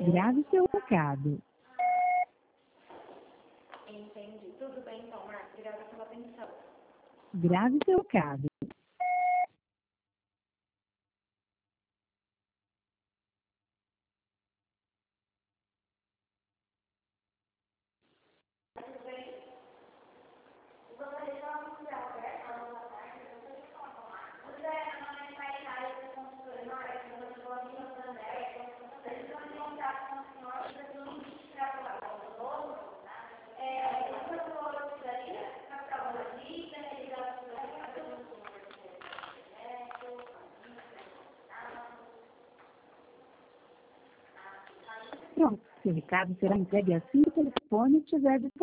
Grave seu recado. Entendi. Tudo bem, então, Marcos. Obrigada pela atenção. Grave seu recado. Tudo bem? Eu gostaria de falar com o Zé Alberto, o Zé, meu nome é Maria, eu sou consultora na área de desenvolvimento de Santander. Eles vão em contato com o senhor para o extrapolar novo. O senhor precisaria captar uma lista, realizar Pronto, seu recado será entregue assim que o telefone estiver disponível.